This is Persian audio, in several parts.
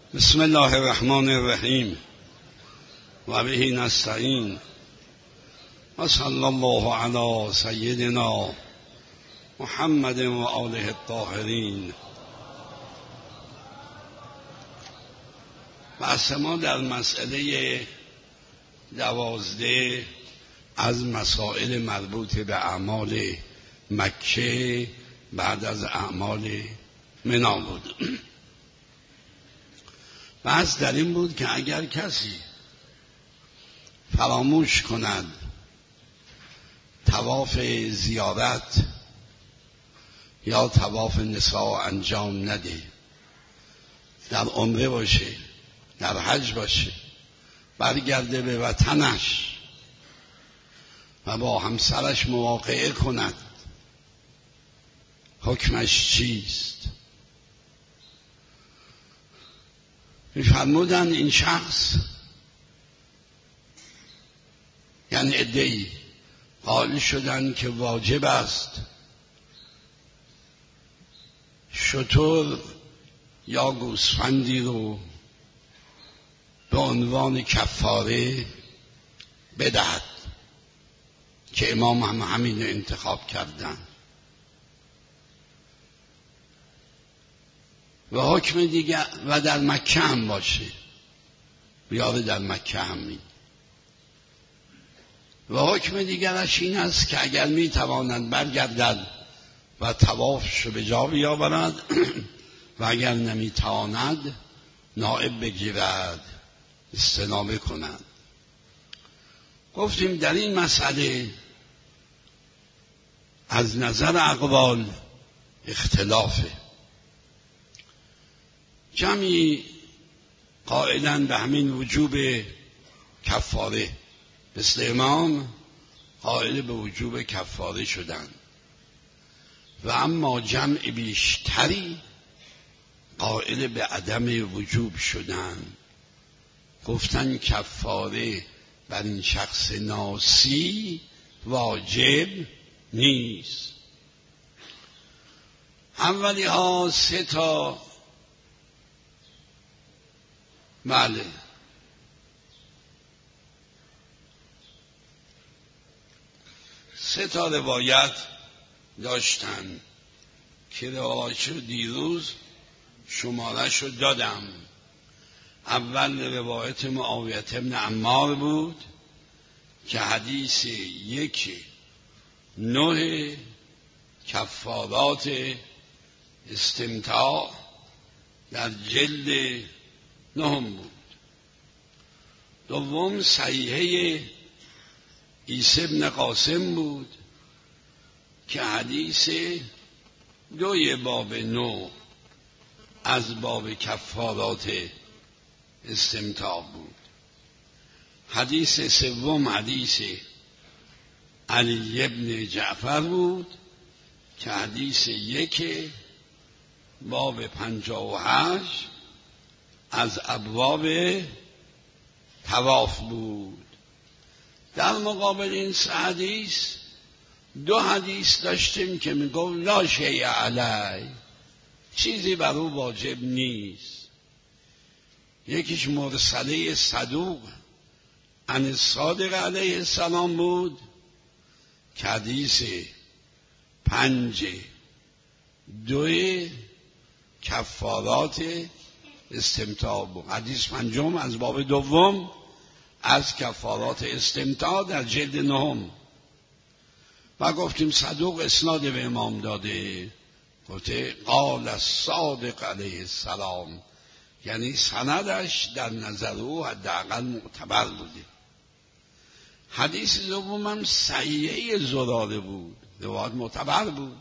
بسم الله الرحمن الرحیم و به نستعین و صلی الله علی سیدنا محمد و آله الطاهرین. بحث ما در مسئله 12 از مسائل مربوط به اعمال مکه بعد از اعمال منا بود. بحث در این بود که اگر کسی فراموش کند طواف زیارت یا طواف نساء انجام نده، در عمره باشه، در حج باشه، برگرده به وطنش و با همسرش مواقعه کند، حکمش چیست؟ می‌فرمودند این شخص، یعنی عده‌ای قائل شدند که واجب است شتر یا گوسفندی رو به عنوان کفاره بدهد که امام هم همین انتخاب کردن و حکم دیگر و در مکه هم باشه، بیاره در مکه هم می و حکم دیگرش این است که اگر میتواند برگردد و طوافش به جا بیاورد و اگر نمیتواند نائب بگیرد، استنابه کند. گفتیم در این مسئله از نظر اقوال اختلافه. جمعی قائلن به همین وجوب کفاره، مثل امام قائل به وجوب کفاره شدن، و اما جمع بیشتری قائل به عدم وجوب شدن، گفتن کفاره بر این شخص ناسی واجب نیست. اولی ها 3 روایت داشتن که روایتشو دیروز شماره‌شو دادم. اول روایت معاویه بن عمار بود که حدیث 1/9 کفارات استمتاع در جلد 9 بود. دوم صحیحه عیسی بن قاسم بود که حدیث 2 باب 9 از باب کفارات استمتاع بود. حدیث سوم حدیث علی بن جعفر بود که حدیث 1 باب 58 از ابواب طواف بود. در مقابل این 3 حدیث 2 حدیث داشتیم که میگفت لا شیء علی، چیزی بر او واجب نیست. یکیش مرسله صدوق عن الصادق علیه السلام بود که حدیث 5/2 کفارات استمتاع بود. حدیث 5 از باب 2 از کفارات استمتاع در جلد 9. و گفتیم صدوق اسناد به امام داده، گفته قال الصادق علیه السلام، یعنی سندش در نظر او حداقل معتبر بوده. حدیث دوم هم صحیحه زراره بود، روایت معتبر بود،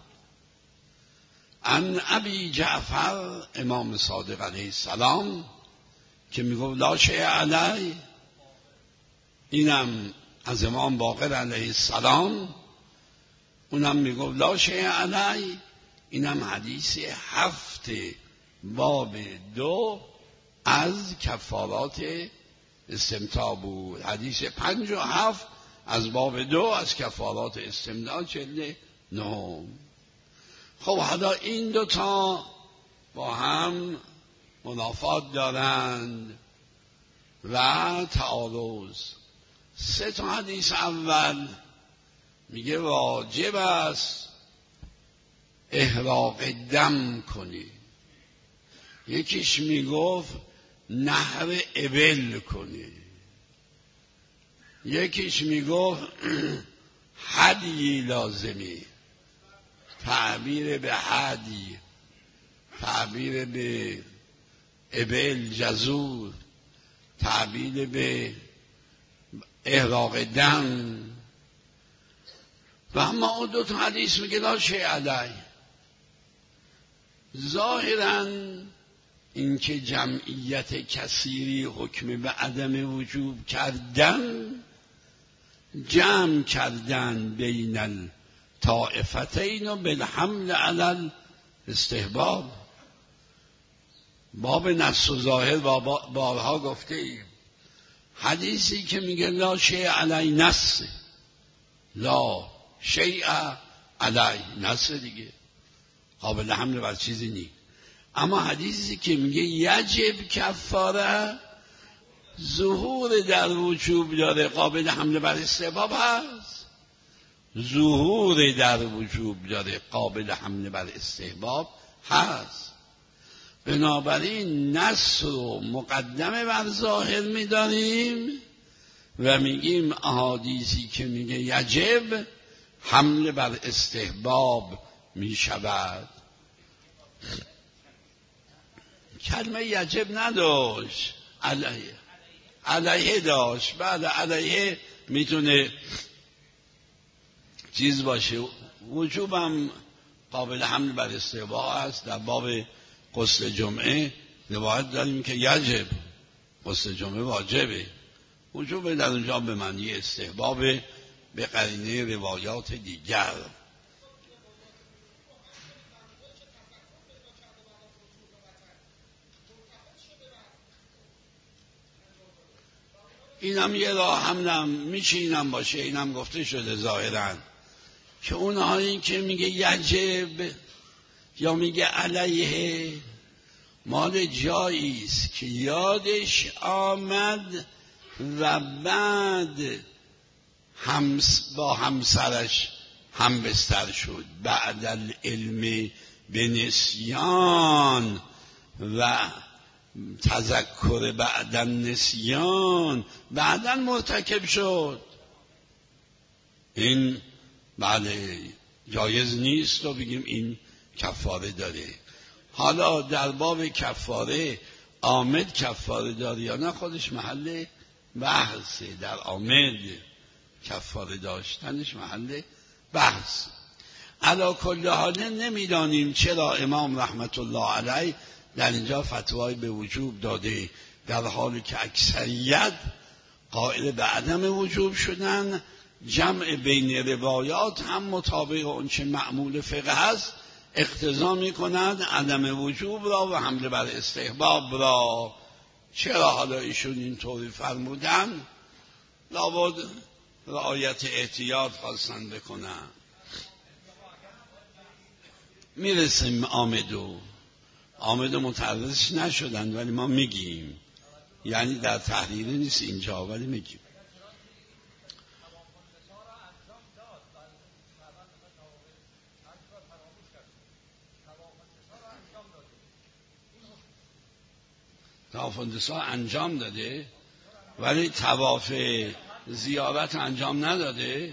عن ابی جعفر امام صادق علیه السلام که میگفت لا شیء علی، اینم از امام باقر علیه السلام، اونم میگفت لا شیء علی، اینم حدیث 7 باب 2 از کفارات استمتاع بود. حدیث 5 و 7 از باب 2 از کفارات استمتاع جلد 9. خب حالا این 2 با هم منافات دارند و تعارض. 3 حدیث اول میگه واجب است احراق دم کنی، یکیش میگفت نحر ابل کنی، یکیش میگفت هدی لازمی. تعبیر به هدی، تعبیر به ابل جزور، تعبیر به احراق دم. و اما اون 2 حدیث میگه لا شیء علیه. ظاهراً اینکه جمعیت کثیری حکم به عدم وجوب کردن، جمع کردن بین الطائفتین و بالحمل علی الاستحباب. باب نص و ظاهر بارها گفته ایم. حدیثی که میگه لا شیء علی نص، لا شیء علی نص دیگه قابل حمل بر چیزی نیست. اما حدیثی که میگه یجب کفاره، ظهور در وجوب داره، قابل حمل بر استحباب هست. ظهور در وجوب داره، قابل حمل بر استحباب هست. بنابراین نص رو مقدمه بر ظاهر میداریم و میگیم احادیثی که میگه یجب حمل بر استحباب میشود. کلمه یجب نداشت، علیه داشت. بعد علیه میتونه چیز باشه. وجوبم قابل حمل بر استحباب است. در باب غسل جمعه روایت داریم که یجب، غسل جمعه واجبه. وجوب در اونجا به معنی استحباب به قرینه روایات دیگر. اینم یه راه هم میشه اینم باشه. اینم گفته شده ظاهراً که اونهایی که میگه یجب یا میگه علیه مال جایی است که یادش آمد و بعد با همسرش هم بستر شد، بعد العلم به نسیان و تذکر بعداً نسیان، بعداً مرتکب شد. این بله جایز نیست و بگیم این کفاره داره. حالا در باب کفاره عامد کفاره داره یا نه خودش محل بحثه. در عامد کفاره داشتنش محل بحث. علی کل حال نمیدانیم چرا امام رحمت الله علیه در اینجا فتوای به وجوب داده، در حالی که اکثریت قائل به عدم وجوب شدن. جمع بین روایات هم مطابق اون چه معمول فقه هست اقتضا می کند عدم وجوب را و حمل بر استحباب را. چرا حالا ایشون اینطوری فرمودن؟ لابد رعایت احتیاط خواستن بکنن. میرسیم آمدو متعرضش نشدن ولی ما میگیم، یعنی در تحریر نیست اینجا ولی میگیم. طواف النساء انجام داده ولی طواف زیارت انجام نداده.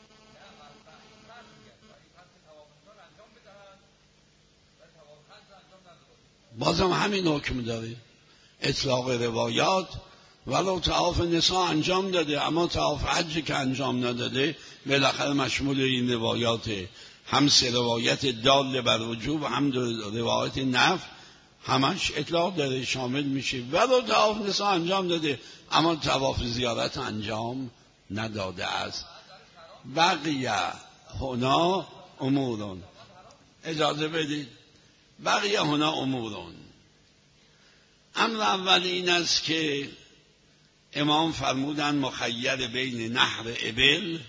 بازم همین حکم داره، اطلاق روایات. ولو طواف نساء انجام داده اما طواف حج که انجام نداده بالاخره مشمول این روایات، هم 3 روایت دال بر وجوب هم 2 روایت نفی، همش اطلاق داره، شامل میشه. ولو طواف نساء انجام داده اما طواف زیارت انجام نداده است. بقیه هنا امورون، اجازه بدید، بقیه هنا امورون. امر اول این است که امام فرمودن مخیر بین نحر ابل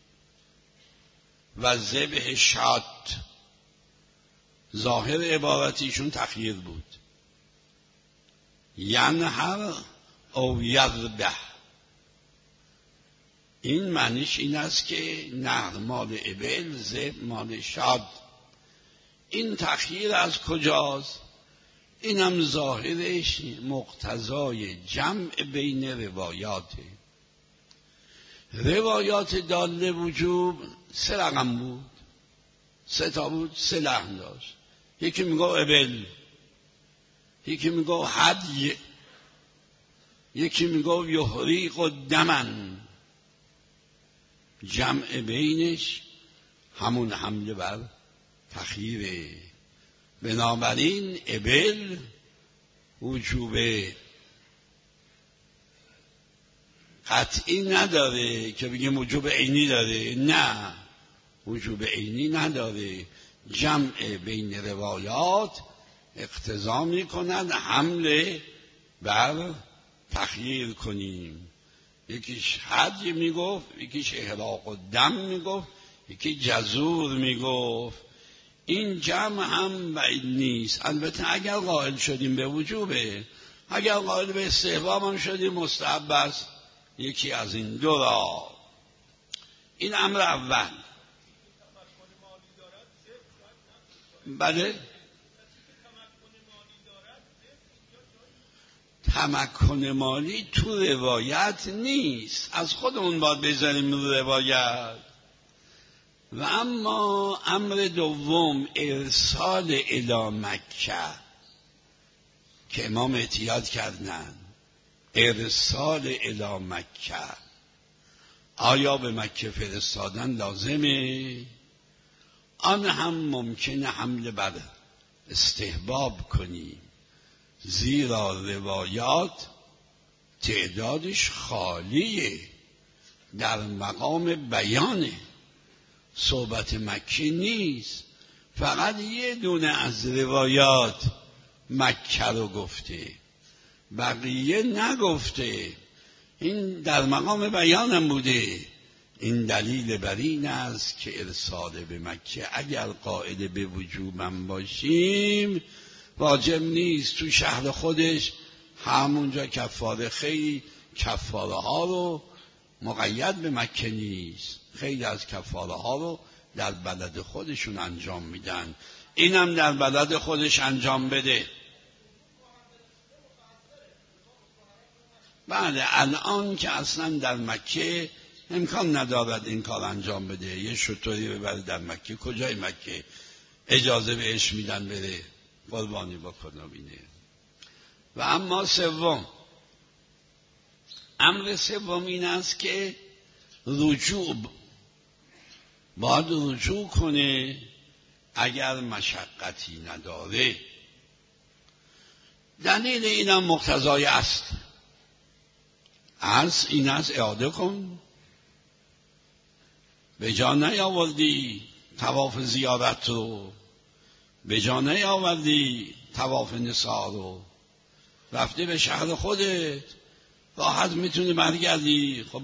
و ذبح شات. ظاهر عبارتیشون تخییر بود. ینهر او یذبح. این معنیش این است که نهر مال ابل، ذبح مال شاد. این تخییر از کجاست؟ اینم ظاهرش مقتضای جمع بین روایاته. روایات داله وجوب 3 رقم بود، 3 تا بود، 3 لحن داشت. یکی میگو ابل، یکی میگو هدی، یکی میگو یحریق و دمن. جمع بینش همون حمله بر تخییره. بنابراین ابل وجوب قطعی نداره که بگیم وجوب عینی داره، نه، وجوب عینی نداره. جمع بین روایات اقتضا میکند حمله بر تخییر کنیم. یکیش حدی میگفت، یکیش احراق و دم میگفت، یکی جزور میگفت. این جمع هم بعید نیست. البته اگر قائل شدیم به وجوبه، اگر قائل به استحباب هم شدیم مستحب است. یکی از این دو را. این امر اول. بله، تمکن مالی تو روایت نیست، از خودمون باید بذاریم رو روایت. و اما امر دوم ارسال الی مکه که امام احتیاط کردن، ارسال الی مکه، آیا به مکه فرستادن لازمه؟ آن هم ممکنه حمله بر استحباب کنیم، زیرا روایات تعدادش خالیه، در مقام بیانه، صحبت مکی نیست. فقط یه دونه از روایات مکه رو گفته، بقیه نگفته. این در مقام بیانم بوده. این دلیل بر این است که ارسال به مکه اگر قائل به وجوبم باشیم واجب نیست. تو شهر خودش همونجا کفاره، خیلی کفاره ها رو مقید به مکه نیست، خیلی از کفاره ها رو در بلد خودشون انجام میدن. اینم در بلد خودش انجام بده. بله، الان که اصلا در مکه امکان ندارد این کار انجام بده. یه شطوری ببره در مکه، کجای مکه اجازه بهش میدن بره قربانی بکنه بینه. و اما سوم، امر سوم این است که رجوع، باید رجوع کنه اگر مشقتی نداره. دلیل اینم مقتضای است. این است اعاده کن، به جا نیاوردی طواف زیارت رو، به جا نیاوردی طواف نساء رو، رفته به شهر خودت، راحت میتونی برگردی، خب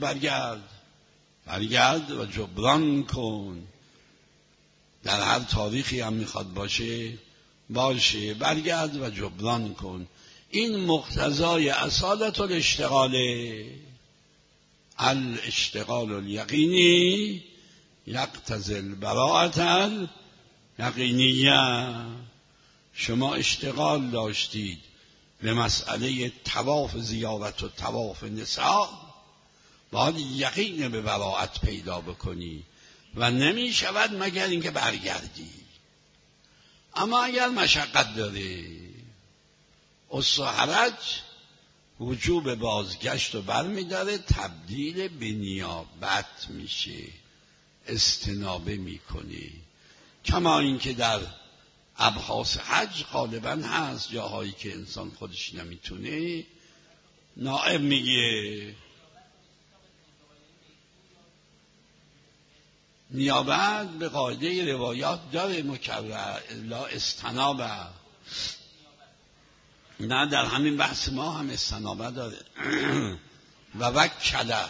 برگرد و جبران کن. در هر تاریخی هم میخواد باشه، برگرد و جبران کن. این مقتضای اصالت الاشتغاله. الاشتغال الیقینی یقتضی البراءة الیقینیه. شما اشتغال داشتید به مسئله طواف زیارت و طواف نساء، باید یقین به براءت پیدا بکنی و نمی شود مگر اینکه برگردی. اما اگر مشقت داره، حرج وجوب بازگشت رو برمی‌داره، تبدیل به نیابت میشه، استنابه میکنه. کما اینکه در ابحاث حج غالبا هست جاهایی که انسان خودش نمیتونه، نائب میگه. نیابت به قاعده روایات داره مکرر الا استنابه. نه، در همین بحث ما هم استنابه داره. و وکله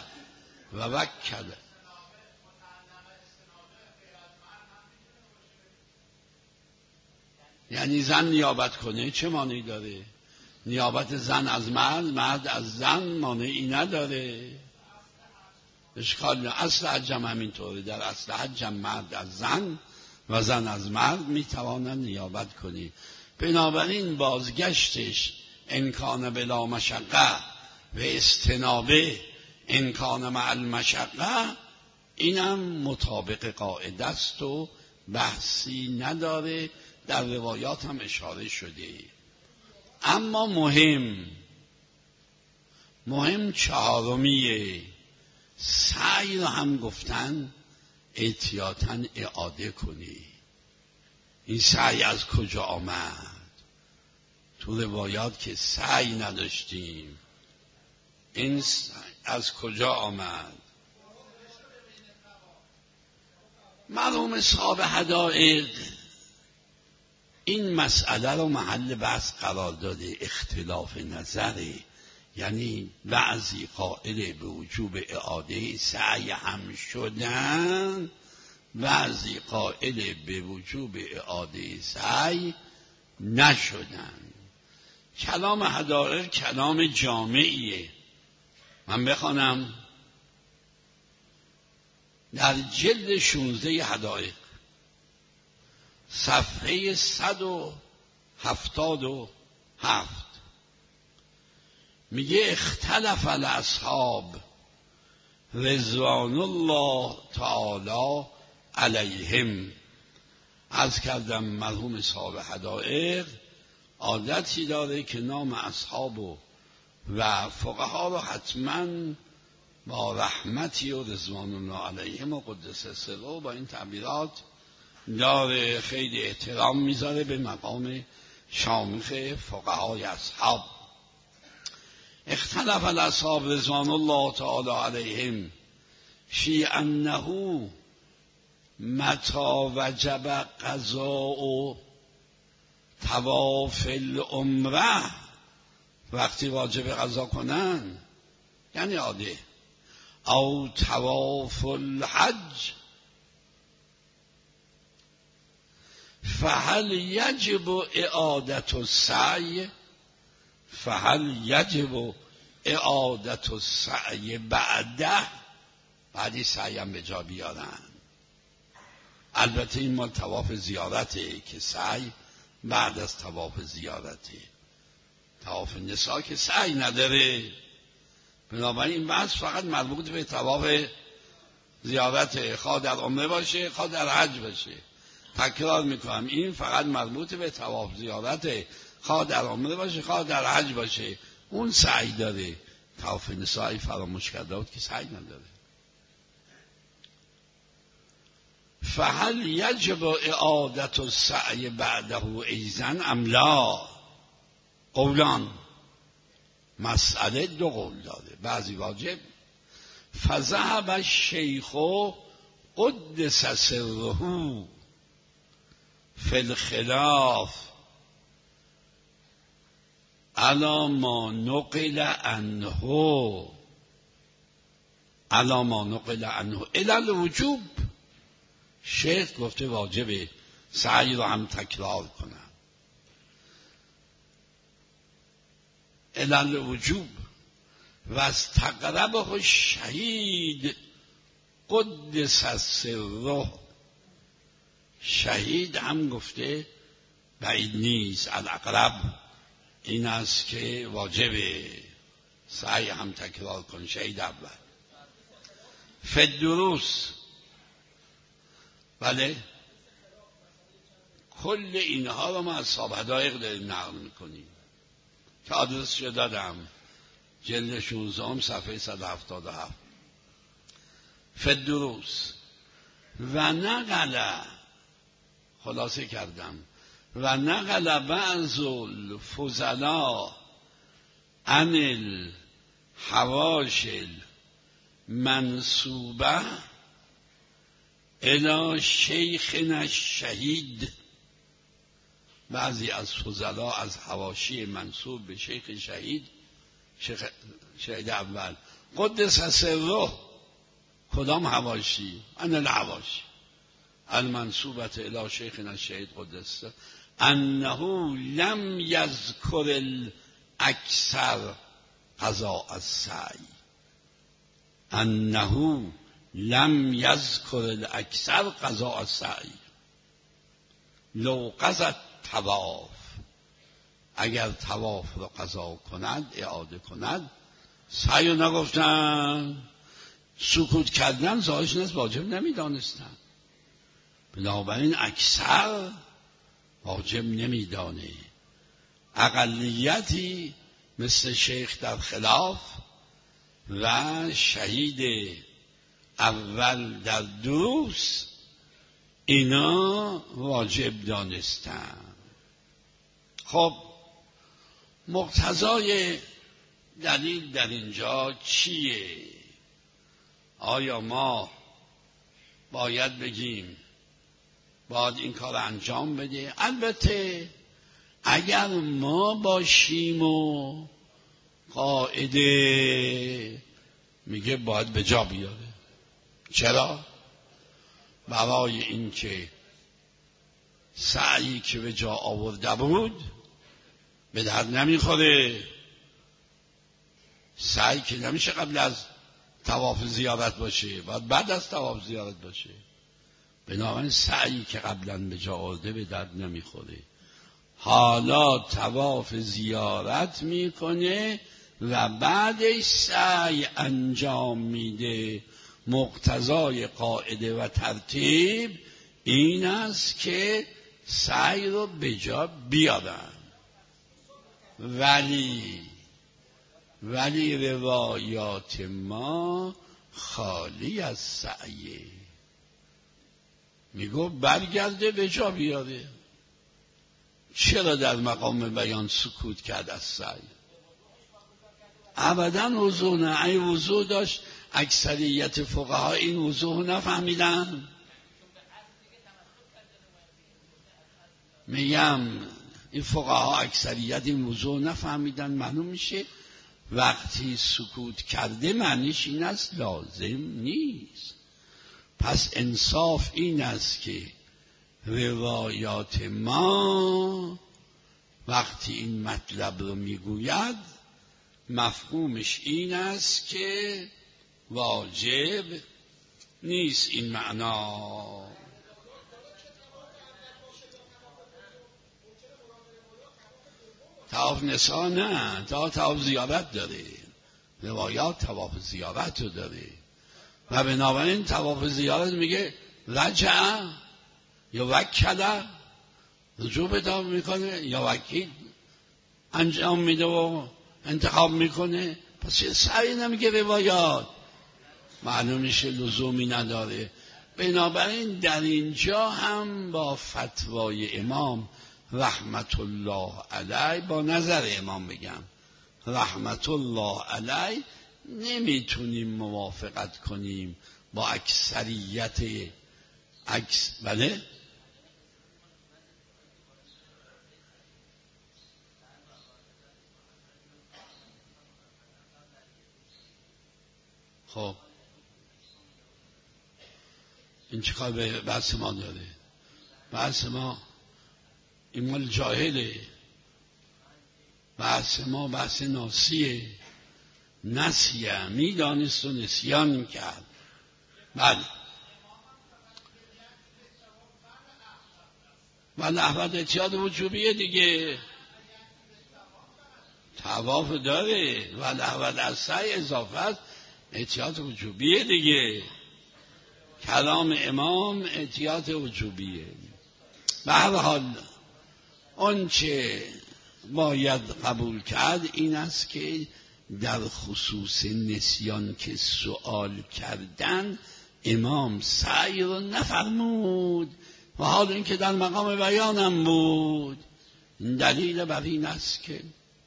یعنی زن نیابت کنه چه مانعی داره؟ نیابت زن از مرد، مرد از زن مانعی نداره. اشکال نه. اصل حج هم همینطوره. در اصل حج هم مرد از زن و زن از مرد میتوانند نیابت کنی. بنابراین بازگشتش امکان بلا مشقه و استنابه امکان مع المشقه، اینم مطابق قاعده است و بحثی نداره، در روایات هم اشاره شده. اما مهم چهارمیه، سعی رو هم گفتن احتیاطاً اعاده کنی. این سعی از کجا آمد؟ تو روایات که سعی نداشتیم، این از کجا آمد؟ مرحوم صاحب حدائق این مسئله رو محل بحث قرار داده، اختلاف نظره. یعنی بعضی قائل به وجوب اعاده سعی هم شدن، بعضی قائل به وجوب اعاده سعی نشدن. کلام حدائق کلام جامعیه. من بخوانم در جلد 16 حدائق صفحه 177 میگه اختلف الاصحاب رضوان الله تعالی علیهم. عرض کردم مرحوم صاحب حدائق عادتی داره که نام اصحاب و فقها رو حتما با رحمتی و رضوان الله علیهم و قدس سره با این تعبیرات داره خیلی احترام میذاره به مقام شامخ فقهای اصحاب. اختلف الاصحاب رضوان الله تعالی علیهم فی انه متی وجب قضاء طواف العمره، وقتی واجب قضا کنن یعنی عاده، او طواف الحج، فهل یجب اعادت السعی، فهل یجب اعادت السعی بعده، بعدی سعی هم به جا بیارن. البته این مال طواف زیارته که سعی بعد از طواف زیارته. طواف نساء که سعی نداره. بنابراین این بحث فقط مربوط به طواف زیارته، خواه در عمره باشه خواه در حج باشه. تکرار میکنم این فقط مربوط به طواف زیارته، خواه در عمره باشه خواه در حج باشه. اون سعی داره. طواف نساء فراموش کرده بود که سعی نداره. فهل یجب اعادت السعی بعده ایضا ام لا؟ قولان، مسئله دو قول داره. بعضی واجب. فذهب الشیخ قدس سره فی الخلاف علی ما نقل عنه الی الوجوب. شیخ گفته واجبه، سعی رو هم تکرار کنن الی الوجوب. و از تقربه شهید قدس سره، شهید هم گفته بعید نیست، الاقرب این است که واجبه سعی هم تکرار کن. شهید اول فدروس. بله کل اینها رو ما از صاحب حدائق داریم نقل میکنیم که آدرسشو دادم، جلد 16 صفحه 177. فدروس و نقل، خلاصه کردم، و نقل بعض الفضلاء عن الحواش المنسوبه الی شیخنا الشهید. بعضی از فضلا از حواشی منسوب به شیخ شهید، شهید اول قدس سره. کدام حواشی؟ ان الحواشی المنسوبت الی شیخنا الشهید قدس انه لم یذکر اکثر قضاء السعی، انه لم یذکر الاکثر قضاء السعی. لو قضا طواف، اگر طواف رو قضا کند، اعاده کند، سعی رو نگفتن، سکوت کردن ظاهرش نیست، واجب نمیدانستن. بنابراین اکثر واجب نمیدانه. اقلیتی مثل شیخ در خلاف و شهید اول در دروس اینا واجب دانستن. خب مقتضای دلیل در اینجا چیه؟ آیا ما باید بگیم باید این کار انجام بده؟ البته اگر ما باشیم و قاعده میگه باید به جا بیاره. چرا؟ برای اینکه سعی که به جا آورده بود به درد نمیخوره. سعی که نمیشه قبل از طواف زیارت باشه، باید بعد از طواف زیارت باشه. بنابراین سعی که قبلا به جا آورده به درد نمیخوره. حالا طواف زیارت میکنه و بعدش سعی انجام میده. مقتضای قاعده و ترتیب این است که سعی رو به جا بیارن. ولی روایات ما خالی از سعیه. میگو برگرده به جا بیاره. چرا در مقام بیان سکوت کرد از سعی؟ ابدا وضوح نه. ای وضوح داشت اکثریت فقها این وضوح نفهمیدن. میگم این فقها اکثریت این وضوح نفهمیدن. معلوم میشه وقتی سکوت کرده معنیش این است لازم نیست. پس انصاف این است که روایات ما وقتی این مطلب رو میگوید مفهومش این است که واجب نیست. این معنا طواف نسا نه، طواف زیارت داره. روایات طواف زیارت رو داره و بنابراین طواف زیارت میگه رجع یا وکله، رجوع پیدا میکنه یا وکیل انجام میده و انتخاب میکنه. پس چه سعی نمیگه روایات؟ معلوم میشه لزومی نداره. بنابراین در اینجا هم با فتوای امام رحمت الله علیه، با نظر امام بگم رحمت الله علیه، نمیتونیم موافقت کنیم با اکثریت بله؟ خب این چیکار به بحث ما داره؟ بحث ما این مال جاهله. بحث ما بحث ناسیه. نسیه، میدانست و نسیان کرد. بله احمد اتیاد وجوبیه دیگه. طواف داره و احمد از سعی اضافه است. اتیاد وجوبیه دیگه. کلام امام اتیاد وجوبیه. به هر حال آنچه باید قبول کرد این است که در خصوص نسیان که سؤال کردن امام سعی رو نفرمود و حال این که در مقام بیانم بود. دلیل بر این است که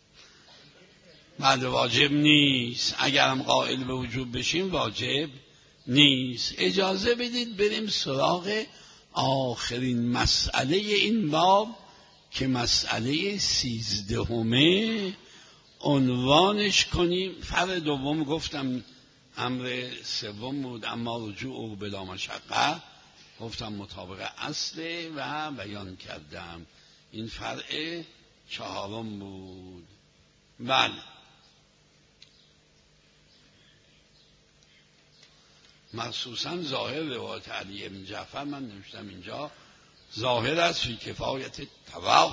بعد واجب نیست. اگرم قائل به وجوب بشیم واجب نیست. اجازه بدید بریم سراغ آخرین مسئله این باب که مسئله 13 عنوانش کنیم. فرع دوم گفتم امر سوم بود، اما رجوع بلا مشقه گفتم مطابق اصل و بیان کردم. این فرع 4 بود. بله، مخصوصا ظاهر روایت علی بن جعفر من نوشتم اینجا ظاهر است فی کفایت طواف.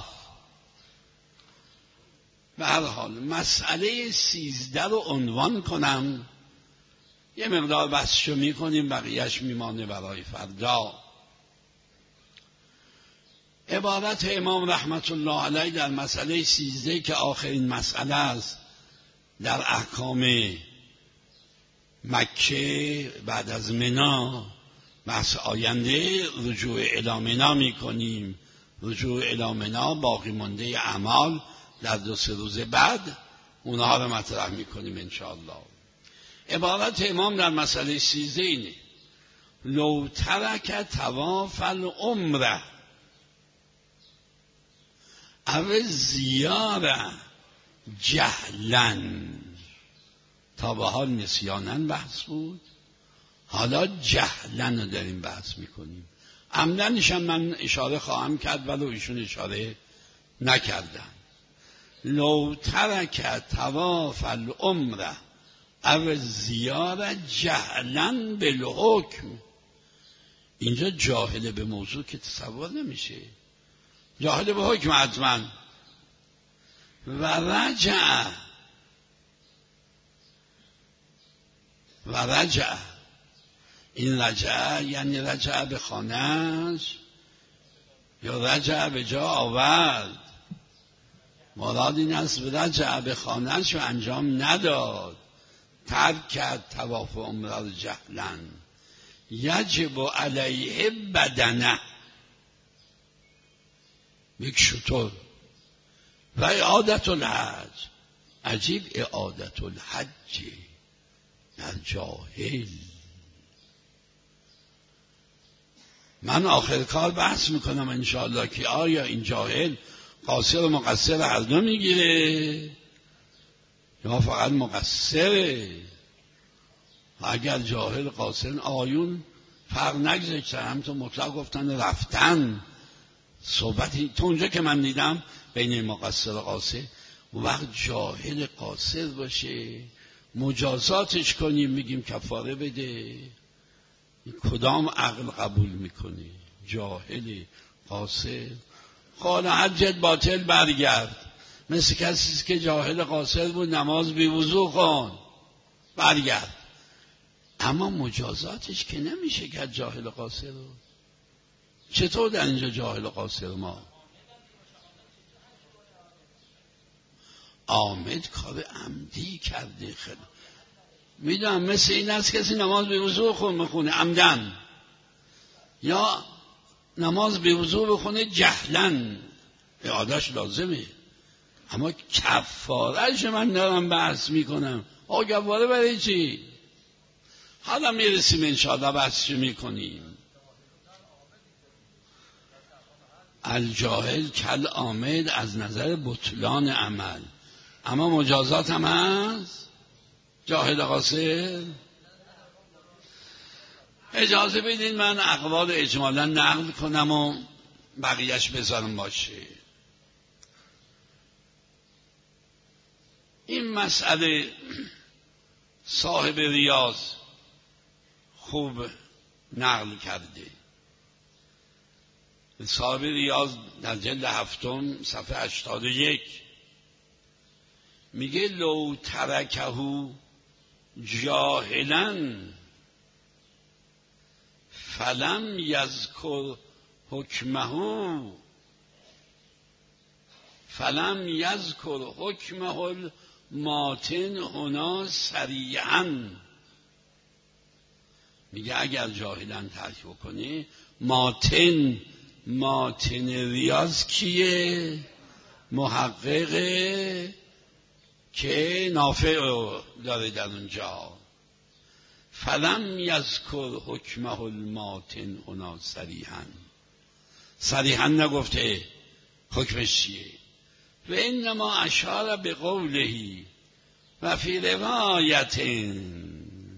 به هر حال مسئله 13 رو عنوان کنم، یه مقدار بحثشو میکنیم، بقیهش میمانه برای فردا. عبارت امام رحمت الله علیه در مسئله 13 که آخرین مسئله است در احکام مکه بعد از منی، بحث آینده رجوع الی منی میکنیم. رجوع الی منی باقی مانده اعمال در 2-3 روز بعد اونها رو مطرح میکنیم انشاءالله. عبارت امام در مسئله 13 اینه: لو ترک طواف العمره او زیاره جهلا. تا به حال نسیانن بحث بود، حالا جهلا رو داریم بحث میکنیم. عمدنش هم من اشاره خواهم کرد ولو ایشون اشاره نکردن. لو ترک طواف العمره او زیاره جهلا بالحکم. اینجا جاهل به موضوع که تصور نمیشه، جاهل به حکم حتما. و رجع این رجع یعنی رجع به خانهش یا رجع به جا آورد. مراد این است رجع به خانهش و انجام نداد، ترک کرد طواف عمره جهلا. یجب علیه بدنه، یک شطور. و اعادت الحج، عجیب اعادت الحج در جاهل. من آخر کار بحث میکنم انشاءالله که آیا این جاهل قاصر و مقصر هر دو میگیره یا فقط مقصره. و اگر جاهل قاصر، آیون فرق نگذاشتن، همونطور مطلق گفتن رفتن. صحبتی تو اونجا که من دیدم بین مقصر و قاصر، اون وقت جاهل قاصر باشه مجازاتش کنیم، میگیم کفاره بده. کدام عقل قبول میکنه؟ جاهل قاصر قال حجت باطل، برگرد. مثل کسی که جاهل قاصر بود نماز بی وضو خون، برگرد. اما مجازاتش که نمیشه که جاهل قاصر رو. چطور در اینجا جاهل قاصر؟ ما عامد کار عمدی کرده. خیلی میدونم مثل این است کسی نماز بی وضو میخونه عمدن، یا نماز بی وضو بخونه جهلن، اعادهش لازمه. اما کفارهش من دارم بحث میکنم. کفاره برای چی؟ حالا میرسیم انشاءالله بحثش میکنیم. الجاهل کل عامد از نظر بطلان عمل، اما مجازات هم هست. جاهل قاصر اجازه بدین من اقوال اجمالا نقل کنم و بقیهش بذارم باشه. این مسئله صاحب ریاض خوب نقل کرده. صاحب ریاض در جلد 7 صفحه 81 میگه لو ترکهو جاهلا فلم یذکر حکمه الماتن هنا صریحا. میگه اگر جاهلا ترک بکنه، ماتن ریاض کیه؟ محققه که نافع داره در اونجا. فلم یذکر حکمه الماتن هنا صریحا نگفته حکمش چیه. و انما اشار به قوله و فی روایتین،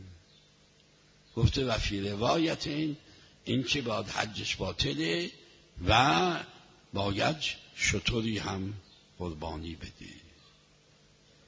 گفته و فی روایتین، این که باید حجش باطله و باید شطوری هم قربانی بده.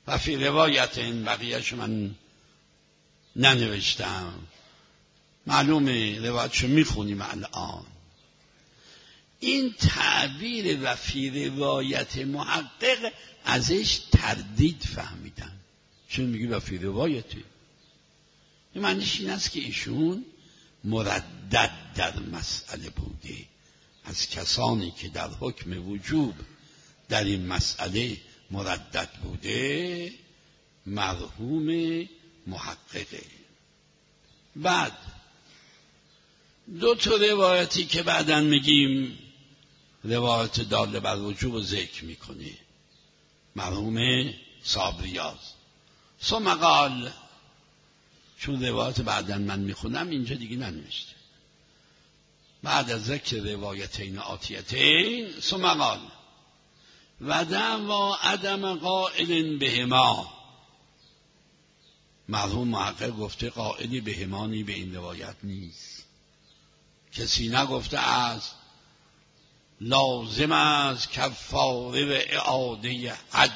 و فی روایت این بقیهش من ننوشتم، معلومه روایتشو میخونیم الان. این تعبیر و فی روایت محقق ازش تردید فهمیدن، چون میگی و فی روایتی، این معنیش این است که ایشون مردد در مسئله بوده، از کسانی که در حکم وجوب در این مسئله مردد بوده مرحوم محققه. بعد دو تا روایتی که بعداً میگیم روایت داله بر وجوب رو ذکر میکنه مرحوم صابریاز. ثم قال، چون روایت بعداً من میخونم اینجا دیگه ننوشته، بعد از ذکر روایتین آتیتین ثم قال و دعوا عدم قائل بهما، مرحوم محقق گفته قائلی بهمانی به این روایت نیست، کسی نگفته است لازم از کفاره و اعاده حج،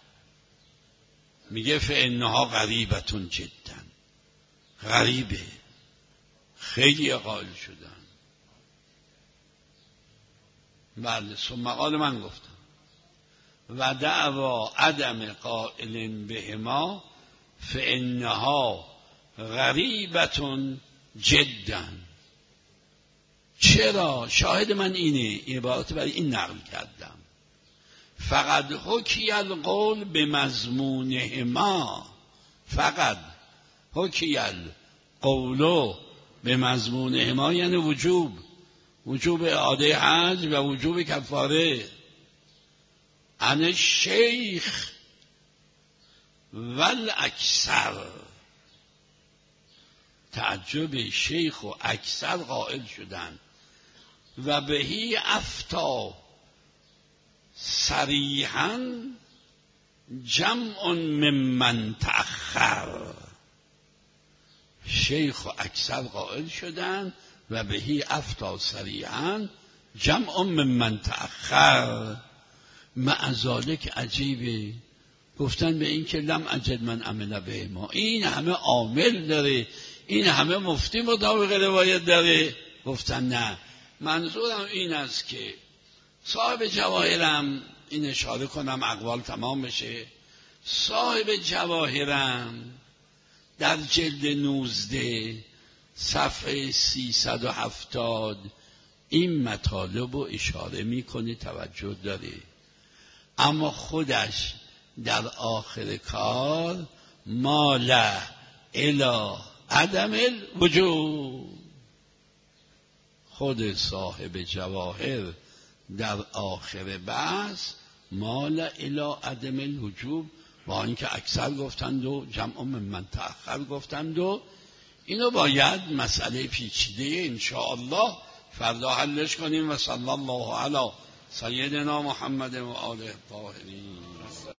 میگه فانها غریبتون جدا، غریبه، خیلی قائل شدن. بله ثم قال من گفتم و دعوا عدم قائل بهما فانها غریبتون جدا. چرا؟ شاهد من اینه، این عبارت برای این نقل کردم، فقط حکی القول به مضمونهما، فقط حکی القول به مضمونهما یعنی وجوب اعاده حج و وجوب کفاره، عن شیخ والاکثر، تعجب شیخ و اکثر قائل شدن، و بهی افتا صریحا جمع ممن تأخر، شیخ و اکثر قائل شدن و بهی افتا صریحا جمع ممن تأخر. مع ذالک عجیبه، گفتن به این که لم اجد من عمل به ما، این همه عامل داره، این همه مفتی مطابق روایت داره. گفتن نه، منظورم این است که صاحب جواهرم، این اشاره کنم اقوال تمام بشه، صاحب جواهرم در جلد 19 صفحه 370 این مطالب رو اشاره میکنه، توجه داره، اما خودش در آخر کار ماله الی عدم الوجوب، خود صاحب جواهر در آخر بحث مال الی عدم الوجوب، با اینکه اکثر گفتند و جمع من تأخر گفتند و اینو باید مسئله پیچیده انشاءالله فردا حلش کنیم. و صلی الله علی سیدنا محمد و آله الطاهرین.